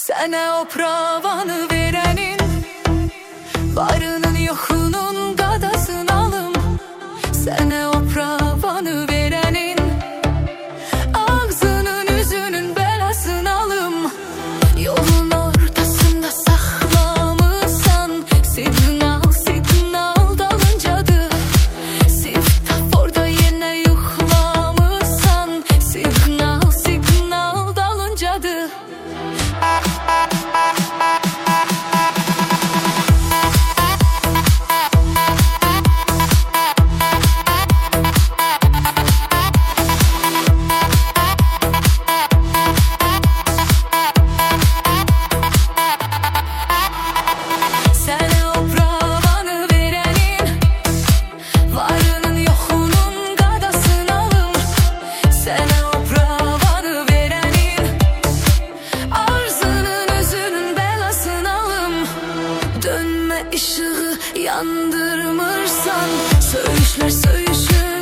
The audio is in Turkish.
Sənə o pravanı verenin, varının yoxunun qadasını alım. Sənə o pravanı verenin, ağzının üzünün belasını alım. Yolun ortasında saxlamısan, signal signal dalıncadır. Svetoforda yenə yuxlamısan, signal signal dalıncadır. Dönme ışığı yandırmırsan, söğüşler söğüşür.